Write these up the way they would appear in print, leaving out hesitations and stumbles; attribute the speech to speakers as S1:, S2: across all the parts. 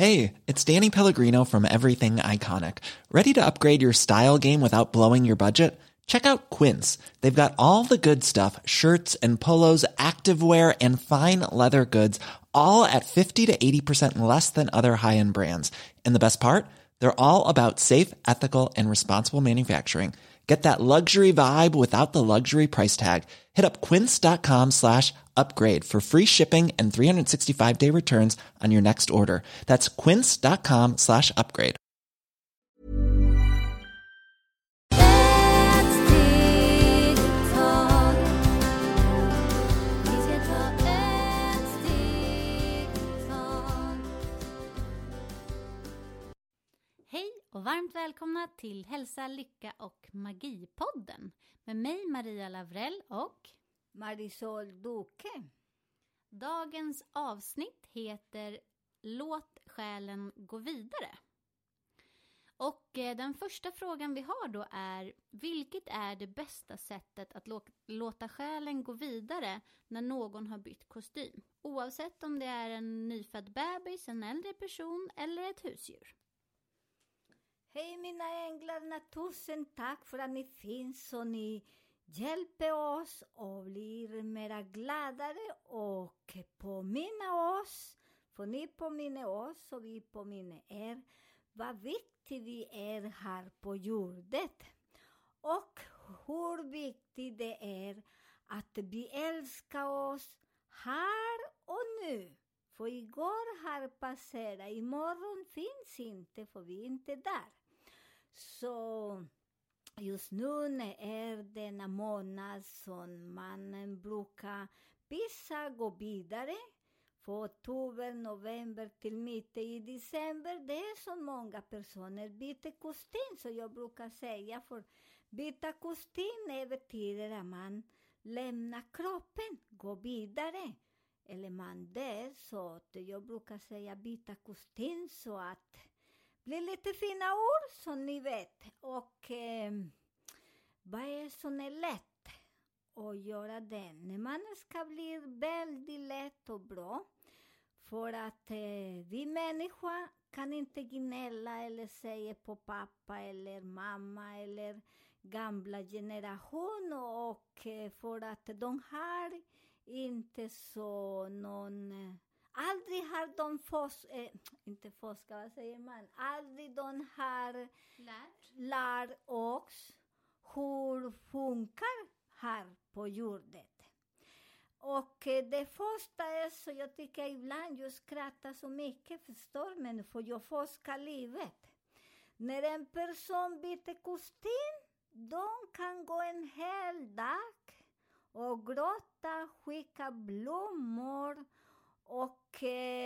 S1: Hey, it's Danny Pellegrino from Everything Iconic. Ready to upgrade your style game without blowing your budget? Check out Quince. They've got all the good stuff, shirts and polos, activewear, and fine leather goods, all at 50 to 80% less than other high-end brands. And the best part? They're all about safe, ethical, and responsible manufacturing. Get that luxury vibe without the luxury price tag. Hit up quince.com/upgrade for free shipping and 365-day returns on your next order. That's quince.com/upgrade.
S2: Hej och varmt välkomna till Hälsa, Lycka och Magipodden med mig Maria Lavrell och
S3: Marisol Duque.
S2: Dagens avsnitt heter Låt själen gå vidare. Och den första frågan vi har då är: vilket är det bästa sättet att låta själen gå vidare när någon har bytt kostym? Oavsett om det är en nyfödd bebis, en äldre person eller ett husdjur.
S3: Hej mina änglar, tusen tack för att ni finns och ni hjälper oss och blir mera gladare och påminna oss. För ni påminner oss och vi påminner er vad viktigt vi är här på jordet. Och hur viktigt det är att vi älskar oss här och nu. För igår har passerat, imorgon finns inte för vi är inte där. Så just nu är denna månad som man brukar vissa gå vidare. För oktober, november till mitten i december, det är så många personer byter kostym. Så jag brukar säga för byta kostym betyder att man lämnar kroppen, går vidare. Eller man dör, så att jag brukar säga byta kostym så att blir lite fina ord som ni vet. Och vad är som är lätt att göra det? När man ska bli väldigt lätt och bra. För att vi människor kan inte gnälla eller säga på pappa eller mamma eller gamla generation. Och för att de har inte så någon... Aldrig har de inte forskar, vad säger man? Aldrig de har lärt oss hur funkar här på jorden. Och det första är så jag tycker ibland jag skrattar så mycket, förstår, men för jag forskar livet. När en person byter kostym, de kan gå en hel dag och gråta, skicka blommor och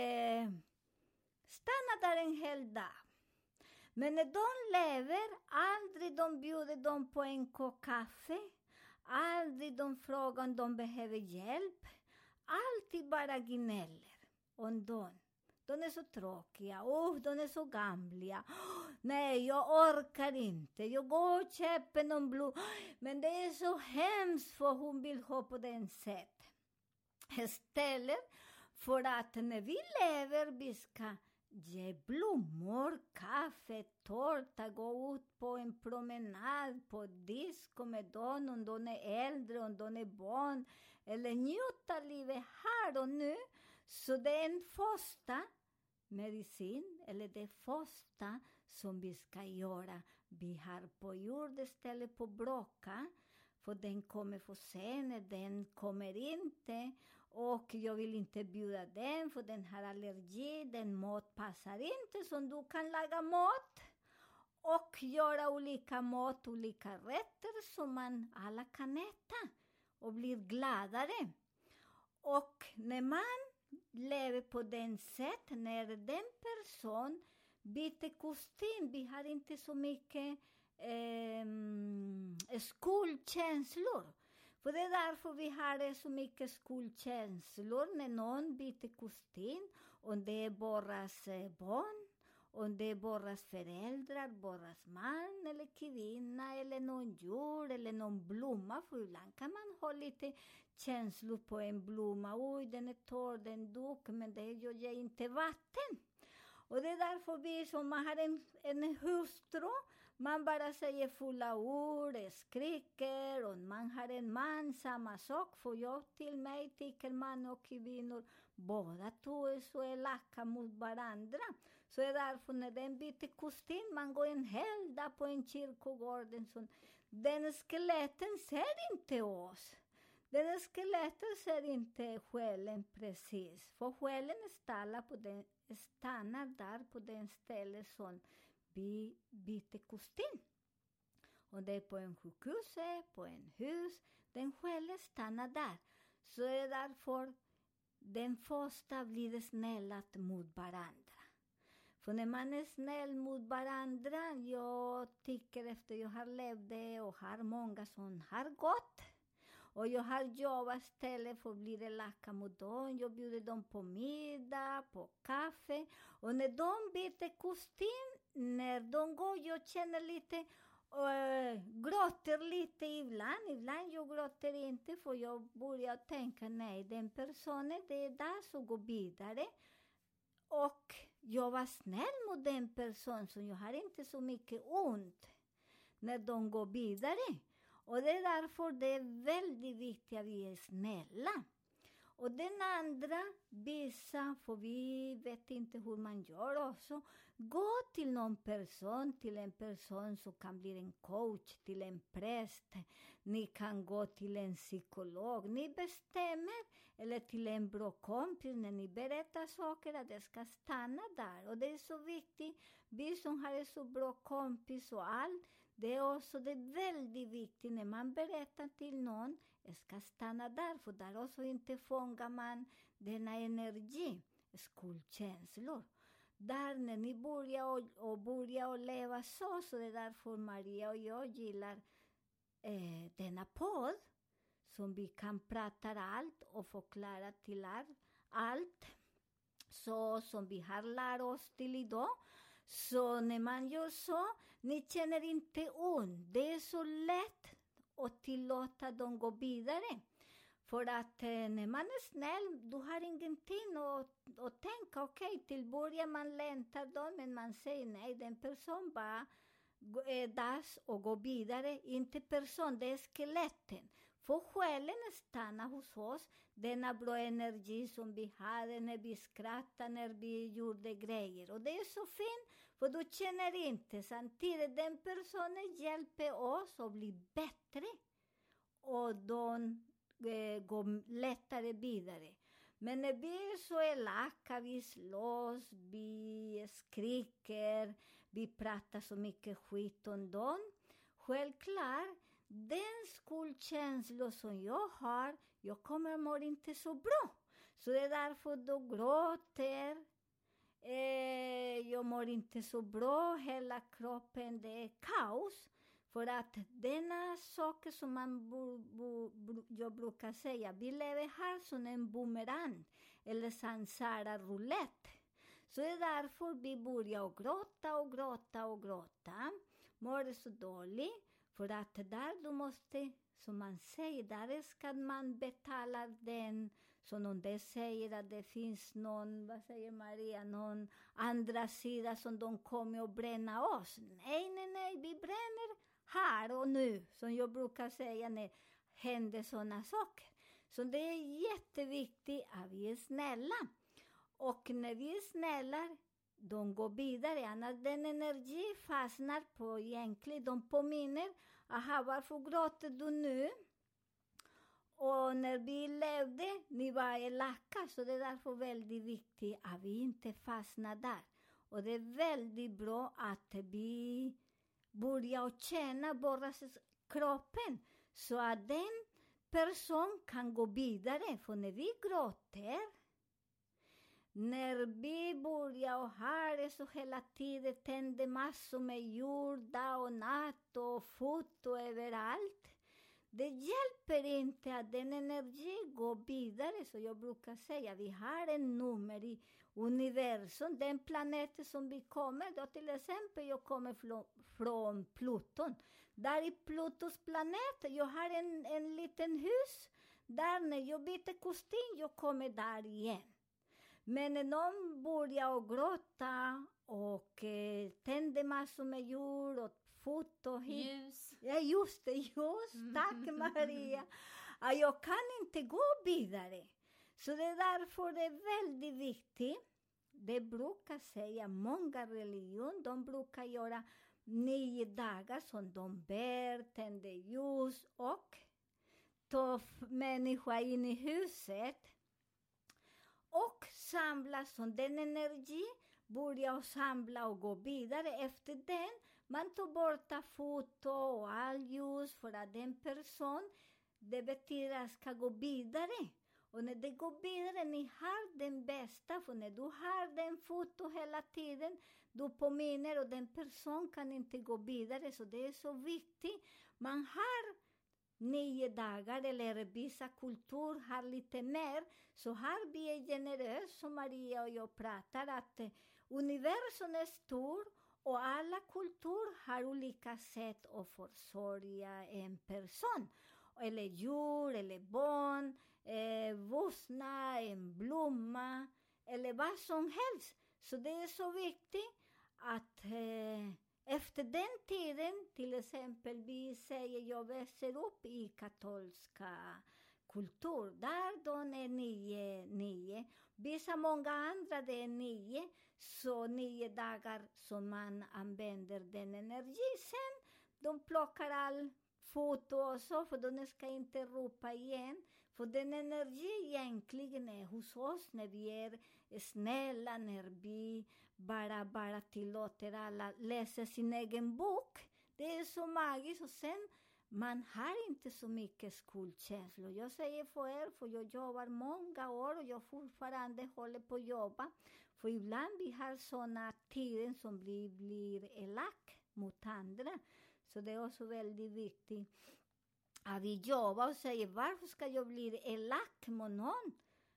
S3: stanna där en hel dag. Men när de lever, aldrig de bjuder dem på en kopp kaffe. Aldrig de frågar om de behöver hjälp. Alltid bara gnäller om dem. De är så tråkiga. De är så gamla. Nej, jag orkar inte. Jag går och köper någon blom. Men det är så hemskt för hon vill ha på den sätt. Istället för att när vi lever, vi ska ge blommor, kaffe, tårta, gå ut på en promenad, på disco med dem, om de är äldre, om de är barn, eller njuta livet här och nu. Så det är en första medicin, eller det första som vi ska göra. Vi har på jord istället på bråka, för den kommer för sent, den kommer inte. Och jag vill inte bjuda den för den har allergi. Den mat passar inte som du kan laga mat. Och göra olika mat, olika rätter som man alla kan äta. Och blir gladare. Och när man lever på den sätt. När den person byter kostym. Vi har inte så mycket skuldkänslor. För det är därför vi har så mycket skuldkänslor när någon byter kostym. Om det är borras barn, om det är borras föräldrar, borras man eller kvinna eller någon djur eller någon blomma. För ibland kan man ha lite känslor på en blomma. Oj, den är torr, den dog, men det gör jag inte vatten. Och det är därför vi som man har en hustru, man bara säger fulla ord, skriker, och man har en man, samma sak. För jag till mig tycker man och kvinnor, båda två är så elaka mot varandra. Så är därför när den byter kostym, man går en hel dag på en kyrkogård. Den skeletten ser inte oss. Den skeletten ser inte själen precis. För själen stannar där på den ställe som vi byter kostym. Och det är på en sjukhus, på en hus. Den själen stannar där. Så är därför den första blir snälla mot varandra. För när man är snäll mot varandra, jag tycker efter jag har levt det och har många som har gått. Och jag har jobbat istället för att bli elaka mot dem. Jag bjuder dem på middag, på kaffe. Och när de byter kostym, när de går, jag känner lite, gråter lite ibland. Ibland jag gråter inte, för jag börjar tänka, nej, den personen, det är där som går vidare. Och jag var snäll mot den personen, så jag har inte så mycket ont när de går vidare. Och det är därför det är väldigt viktigt att vi är snälla. Och den andra, vissa, för vi vet inte hur man gör också. Gå till någon person, till en person som kan bli en coach, till en präst. Ni kan gå till en psykolog. Ni bestämmer, eller till en bra kompis när ni berättar saker, att det ska stanna där. Och det är så viktigt, vi som har en så bra kompis och allt. Det är väldigt viktigt när man berättar till någon, det ska stanna där, för där också inte fångar man denna energi, skuldkänslor. Där när ni börjar leva så det är därför Maria och jag gillar denna podd, som vi kan prata allt och förklara till allt, så som vi har lärt oss till idag. Så när man gör så, ni känner inte ont. Det är så lätt att tillåta dem gå vidare. För att när man är snäll, du har ingenting att tänka. Okej, till början man längtar dem, men man säger nej, den person bara är dags och gå vidare. Inte person, det är skeletten. För själen stannar hos oss, denna bra energi som vi hade när vi skrattade, när vi gjorde grejer. Och det är så fint, för du känner inte. Samtidigt, den personen hjälper oss att bli bättre. Och de går lättare vidare. Men när vi är så elaka, vi slåss, vi skriker, vi pratar så mycket skit om dem. Självklart, den skuldkänsla som jag har, jag kommer må inte så bra. Så det är därför du gråter. Jag mår inte så bra, hela kroppen, det är kaos. För att denna saker som jag brukar säga, vi lever här som en boomerang eller samsara roulette. Så det är därför vi börjar gråta. Mår det så dåligt. För att där du måste, som man säger, där ska man betala den. Så någon det säger att det finns någon, vad säger Maria, någon andra sida som de kommer att bränna oss. Nej, vi bränner här och nu. Som jag brukar säga när händer sådana saker. Så det är jätteviktigt att vi är snälla. Och när vi är snälla, de går vidare. Annars den energi fastnar på egentligen. De påminner, aha, varför gråter du nu? Och när vi levde, ni var elaka. Så det är därför väldigt viktigt att vi inte fastnar där. Och det är väldigt bra att vi börjar känna bara kroppen. Så att den person kan gå vidare. För när vi gråter, när vi börjar och har det så hela tiden, tänder massor med jord, dag och natt och foto överallt. Det hjälper inte att den energi går vidare. Så jag brukar säga, vi har en nummer i universum, den planeten som vi kommer. Då till exempel, jag kommer från Pluton. Där i Plutons planet, jag har en liten hus. Där när jag byter kostym, jag kommer där igen. Men när någon börjar att gråta och tände massor med ljus och foto hit.
S2: Ljus.
S3: Ja, just det, tack Maria. Ja, jag kan inte gå vidare. Så det är därför det är väldigt viktigt. Det brukar säga många religioner, de brukar göra 9 dagar som de ber, tänder ljus och tar människa in i huset. Och samla som den energi, börja samla och gå vidare efter den. Man tar bort foto och all ljus för att den person, det betyder att ska gå vidare. Och när det går vidare, ni har den bästa, för när du har den foto hela tiden, du påminner och den person kan inte gå vidare, så det är så viktigt. Man har 9 dagar, eller vissa kultur har lite mer, så har vi är generös, som Maria och jag pratar, att universum är stor och alla kulturer har olika sätt att försörja en person. Eller djur, eller barn, vuxna, en blomma, eller vad som helst. Så det är så viktigt att efter den tiden, till exempel vi säger jag växer upp i katolska kultur, där de är 9. Vissa många andra det är 9, så 9 dagar som man använder den energi. Sen de plockar all foto och så, för de ska inte ropa igen. För den energi egentligen är hos oss när vi är snälla, när vi bara tillåter alla läsa sin egen bok. Det är så magiskt, och sen man har inte så mycket skuldkänslor. Jag säger för er, för jag jobbar många år och jag fortfarande håller på att jobba. För ibland vi har sådana tider som blir elak mot andra. Så det är också väldigt viktigt att vi jobbar och säger, varför ska jag bli elak mot någon?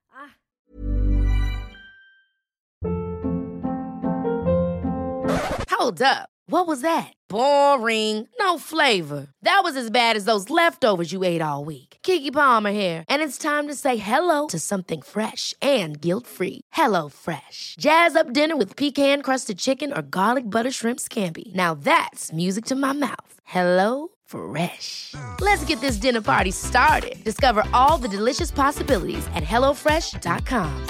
S4: Hold up. What was that? Boring. No flavor. That was as bad as those leftovers you ate all week. Keke Palmer here, and it's time to say hello to something fresh and guilt-free. Hello Fresh. Jazz up dinner with pecan-crusted chicken or garlic butter shrimp scampi. Now that's music to my mouth. Hello Fresh. Let's get this dinner party started. Discover all the delicious possibilities at hellofresh.com.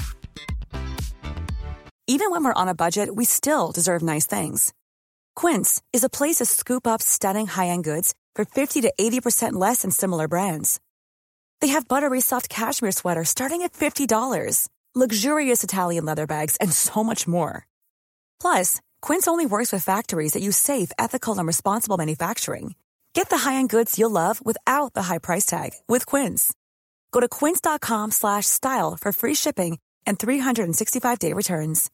S5: Even when we're on a budget, we still deserve nice things. Quince is a place to scoop up stunning high-end goods for 50 to 80% less than similar brands. They have buttery soft cashmere sweaters starting at $50, luxurious Italian leather bags, and so much more. Plus, Quince only works with factories that use safe, ethical, and responsible manufacturing. Get the high-end goods you'll love without the high price tag with Quince. Go to quince.com/style for free shipping and 365-day returns.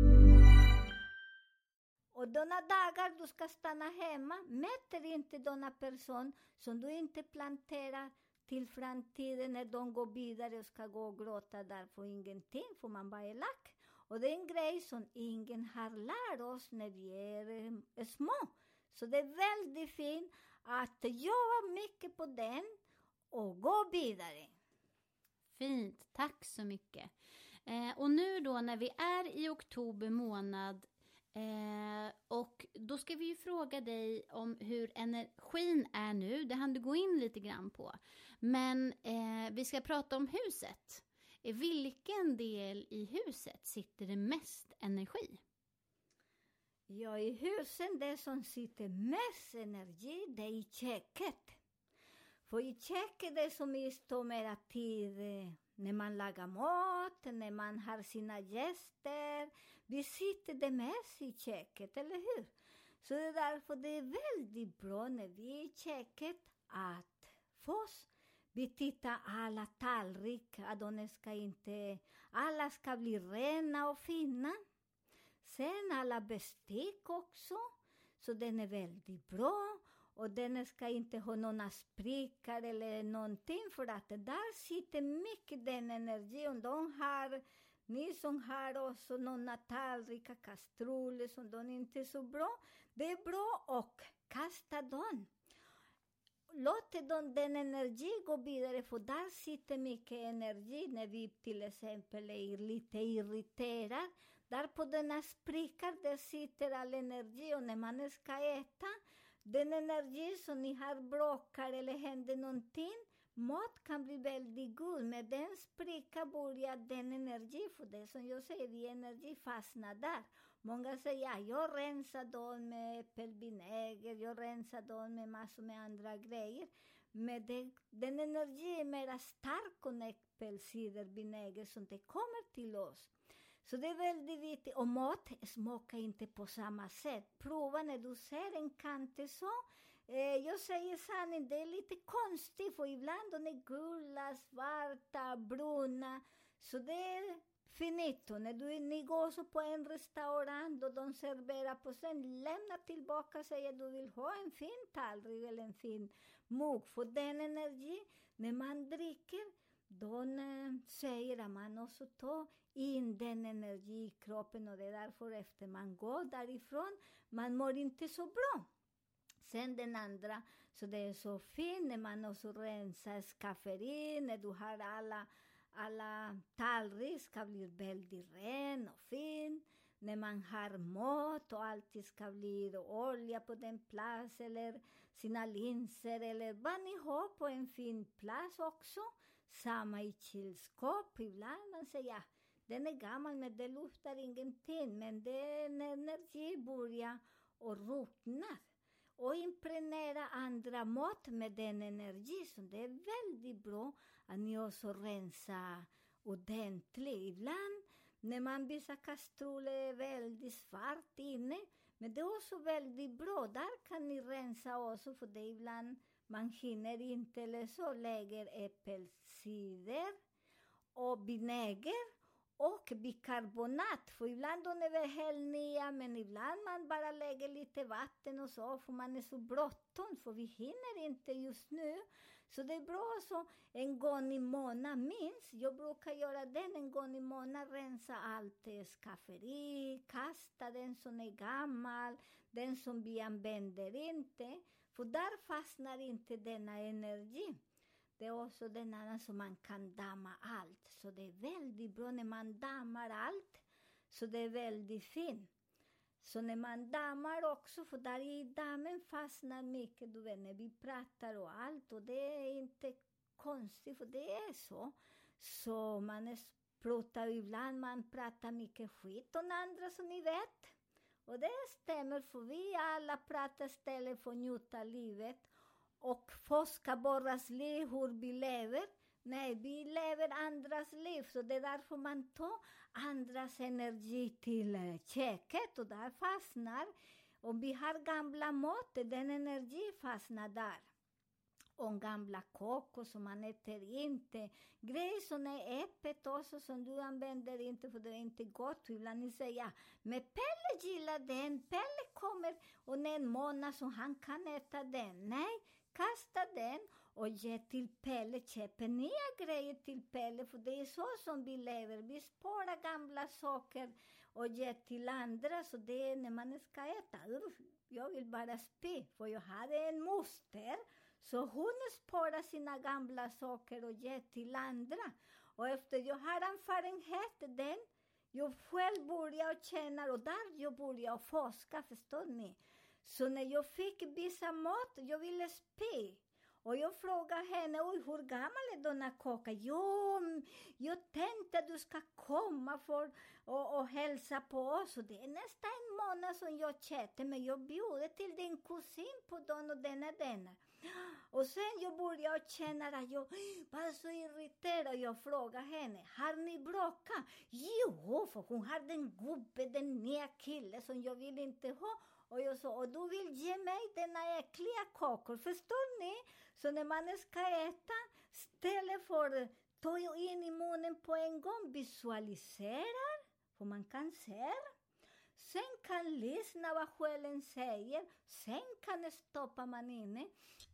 S3: Och dona dagar du ska stanna hemma, mäter inte dona person som du inte planterar till framtiden när de går vidare och ska gå och gråta där för ingenting, för man bara är lack. Och det är en grej som ingen har lärt oss när vi är små. Så det är väldigt fint att jobba mycket på den och gå vidare.
S2: Fint, tack så mycket. Och nu då när vi är i oktober månad, och då ska vi ju fråga dig om hur energin är nu. Det hann du gå in lite grann på. Men vi ska prata om huset. I vilken del i huset sitter det mest energi?
S3: Ja, i husen det som sitter mest energi, det är i köket. För i köket det som vi står mera tid när man lagar mat, när man har sina gäster. Vi sitter det mest i köket, eller hur? Så det är därför det är väldigt bra när vi är i köket att först vi tittar alla tallrikar, att de ska inte, alla ska bli rena och fina. Sen alla bestick också, så den är väldigt bra. Och den ska inte ha några sprickor eller någonting, för att där sitter mycket den energin. De har, ni som har också några tallrikar, kastruller som de inte är så bra. Det är bra att kasta dem. låter den energi gå vidare, för där sitter mycket energi när vi till exempel är lite irriterade. Där på denna sprickan där sitter all energi, och när man ska äta, den energi som ni har bråkar eller händer någonting, mat kan bli väldigt god. Med den sprickan börjar den energi, för det som jag säger, vi energi fastnar där. Många säger, jag rensar dem med äppelvinäger, jag rensar dem med massor med andra grejer. Men den energi är mer stark än äppelcidervinäger som det kommer till oss. Så det är väldigt viktigt. Och mat smakar inte på samma sätt. Prova när du ser en kante så. Jag säger sanning, det är lite konstigt. För ibland de är gula, svarta, bruna. Så det är finito. När ni går så på en restaurang och de serverar på sen, lämna tillbaka och säger du vill ha en fin tallrik eller en fin mugg. För den energi, när man dricker, då säger att man också tar in den energi i kroppen, och det är därför efter man går därifrån, man mår inte så bra. Sen den andra, så det är så fint när man också rensar skafferi, när du har alla tallrik ska bli väldigt ren och fin. När man har mat och alltid ska bli olja på den plats, eller sina linser, eller vad ni har på en fin plats också. Samma i kylskåp, ibland man säger, den är gammal men det luktar ingenting. Men den energi börjar och ruttnar. Och impregnera andra mat med den energi. Så det är väldigt bra att ni också rensar ordentligt. Ibland när man visar kastruller är väldigt svart inne. Men det är också väldigt bra. Där kan ni rensa också, för det är ibland man hinner inte eller så. Lägger äppelcider och vinäger och bikarbonat. För ibland de är helt nya, men ibland man bara lägger lite vatten och så. För man är så bråttom, för vi hinner inte just nu. Så det är bra så en gång i månaden minst. Jag brukar göra den en gång i månaden. Rensa allt skafferi, kasta den som är gammal, den som vi använder inte. För där fastnar inte denna energi. Det är också den andra som man kan damma allt. Så det är väldigt bra när man dammar allt. Så det är väldigt fint. Så när man dammar också, för där i dammen fastnar mycket, du vet, när vi pratar och allt. Och det är inte konstigt, för det är så. Så man pratar ibland, man pratar mycket skit om andra, som ni vet. Och det stämmer, för vi alla pratar istället för att njuta livet. Och forska våras liv, hur vi lever. Nej, vi lever andras liv. Så det är därför man tar andras energi till käket. Och där fastnar. Om vi har gamla mat, den energi fastnar där. Och gamla kokos som man äter inte. Grejer som är öppet också, som du använder inte, för det är inte gott. Ibland ni säger, men Pelle gillar den. Pelle kommer och en månad så han kan äta den. Nej. Kasta den och ge till Pelle. Köper nya grejer till Pelle. För det är så som vi lever. Vi sparar gamla saker och ger till andra. Så det är när man ska äta. Jag vill bara spy. För jag hade en moster. Så hon sparar sina gamla saker och ger till andra. Och efter jag har erfarenhet den. Jag själv börjar känna. Och där jag börjar forska. Förstår ni? Så när jag fick vissa mat, jag ville spy. Och jag frågade henne, hur gammal är denna kaka? Jo, jag tänkte att du ska komma för och hälsa på oss. Och det är nästan en månad som jag chattade, men jag bjuder till din kusin på den och denna. Och sen jag började känna att jag var så irriterad. Och jag frågade henne, har ni bråkat? Jo, för hon har den gubbe, den nya kille som jag vill inte ha. Och jag sa, och du vill ge mig denna äckliga kakor, förstår ni? Så när man ska äta, istället för att ta in i munnen på en gång, visualiserar, för man kan se. Sen kan lyssna vad själen säger, sen kan stoppa man inne.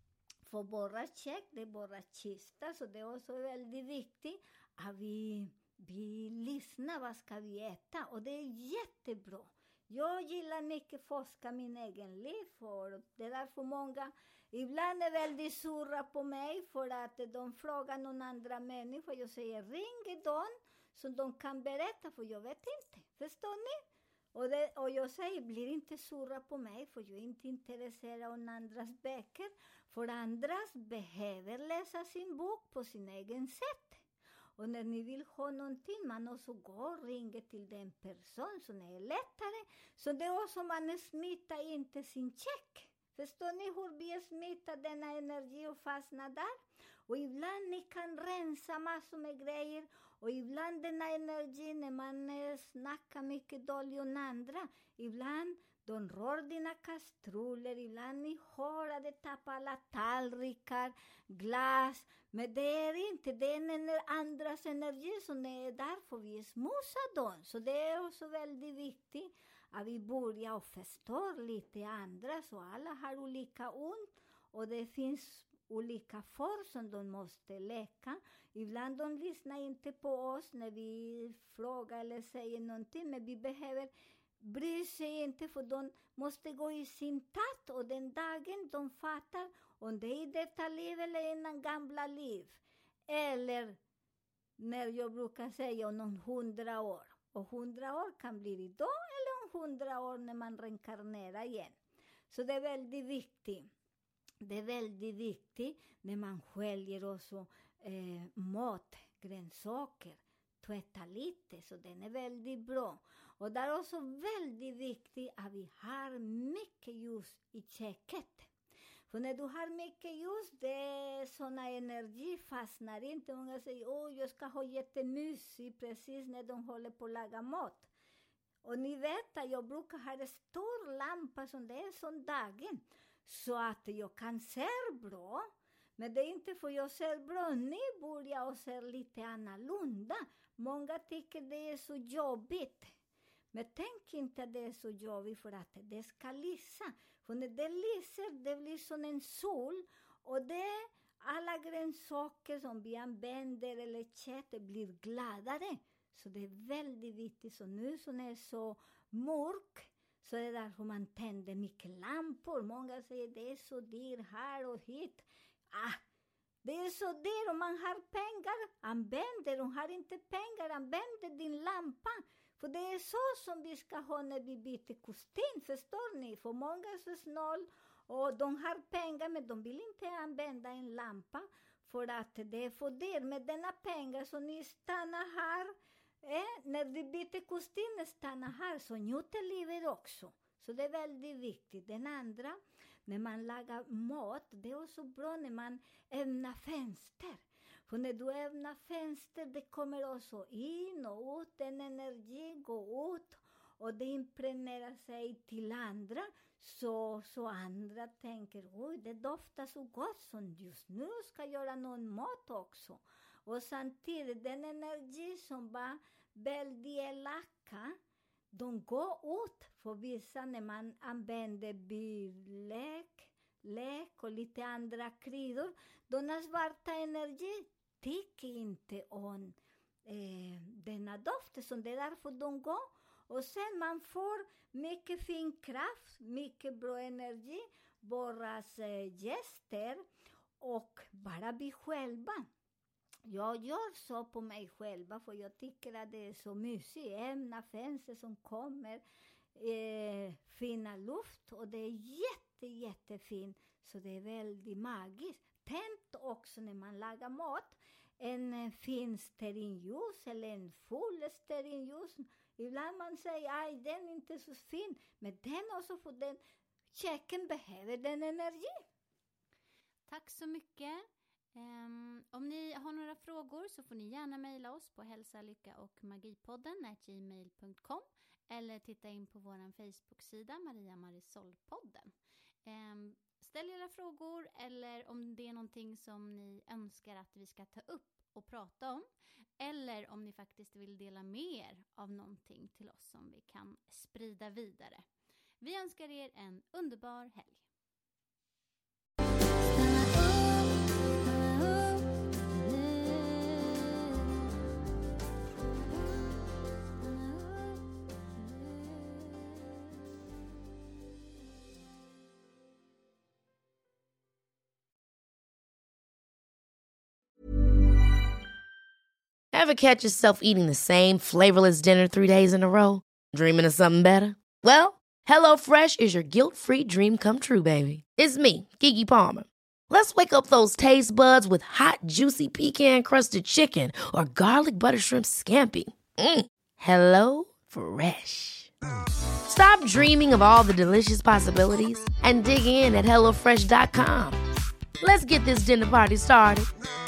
S3: För våra käk, det är våra kista, så det är också väldigt viktigt att vi lyssnar vad ska vi äta. Och det är jättebra. Jag gillar mycket forska min egen liv, för det är därför många ibland är väldigt sura på mig för att de frågar någon andra människa. Jag säger ring dem så de kan berätta, för jag vet inte. Förstår ni? Och jag säger, blir inte sura på mig, för jag är inte intresserad av andras böcker. För andras behöver läsa sin bok på sin egen sätt. Och när ni vill ha någonting, man också går och ringer till den person som är lättare. Så det är också man smittar inte sin check. Förstår ni hur vi smittar denna energi och fastnar där? Och ibland ni kan rensa massor med grejer. Och ibland denna energi när man snackar mycket dåligt om andra. Ibland de rör dina kastruller. Ibland ni hör att det tappar alla tallrikar, glas. Men det är inte den andras energi som är därför vi smusar dem. Så det är också väldigt viktigt att vi börjar och förstår lite andra. Så alla har olika ont och det finns olika får som de måste läka. Ibland de lyssnar inte på oss när vi frågar eller säger någonting. Men vi behöver bry sig inte, för de måste gå i sin takt. Och den dagen de fattar om det är i detta liv eller i en gamla liv. Eller när jag brukar säga om 100 år. Och 100 år kan bli idag eller om 100 år när man reinkarnerar igen. Så det är väldigt viktigt. Det är väldigt viktigt när man sköljer också mat, grönsaker, tvätta lite, så den är väldigt bra. Och det är också väldigt viktigt att vi har mycket ljus i köket. För när du har mycket ljus, det är såna energi fastnar inte. Många säger, jag ska ha jättemysigt precis när de håller på att laga mat. Och ni vet att jag brukar ha en stor lampa som det är som dagen. Så att jag kan se bra. Men det är inte för jag ser bra. Ni börjar och ser lite annorlunda. Många tycker det är så jobbigt. Men tänk inte att det är så jobbigt, för att det ska lysa. För när det lyser, det blir som en sol. Och det alla grönsaker som vi använder eller kött blir gladare. Så det är väldigt viktigt. Så nu som det är så mörk, så är det därför man tänder mycket lampor. Många säger det är så dyrt här och hit. Det är så dyrt. Om man har pengar, använder. Om har inte pengar, använder din lampa. För det är så som vi ska ha när vi byter kostym, förstår ni? För många är så snål och de har pengar, men de vill inte använda en lampa. För att det är för dyrt. Med denna pengar så ni stannar här. När vi byter kostym, stannar här, så njuter livet också. Så det är väldigt viktigt. Den andra, när man lagar mat, det är också bra när man öppnar fönster. För när du öppnar fönster, det kommer också in och ut, en energi går ut. Och det impregnerar sig till andra. Så andra tänker, oj, det doftar så gott som just nu ska göra någon mat också. Och samtidigt, den energi som var väldigt elaka, de går ut för vissa när man använder lök och lite andra kryddor. Denna svarta energi tycker inte om denna doft, så det är därför de går. Och sen man får mycket fin kraft, mycket bra energi, våras gäster och bara vi själva. Jag gör så på mig själva, för jag tycker att det är så mysigt. Öppna fönster som kommer, fina luft, och det är jättefint. Så det är väldigt magiskt. Tänk också när man lagar mat, en fin stearinljus eller en full stearinljus. Ibland man säger, aj, den är inte så fin. Men den också, för den käken behöver den energi.
S2: Tack så mycket. Om ni har några frågor så får ni gärna mejla oss på hälsalyckaochmagipodden@gmail.com eller titta in på vår Facebook-sida Maria Marisol-podden. Ställ era frågor, eller om det är någonting som ni önskar att vi ska ta upp och prata om, eller om ni faktiskt vill dela med er av någonting till oss som vi kan sprida vidare. Vi önskar er en underbar helg.
S4: Ever catch yourself eating the same flavorless dinner 3 days in a row? Dreaming of something better? Well, HelloFresh is your guilt-free dream come true, baby. It's me, Keke Palmer. Let's wake up those taste buds with hot, juicy pecan-crusted chicken or garlic butter shrimp scampi. Hello Fresh. Stop dreaming of all the delicious possibilities and dig in at HelloFresh.com. Let's get this dinner party started.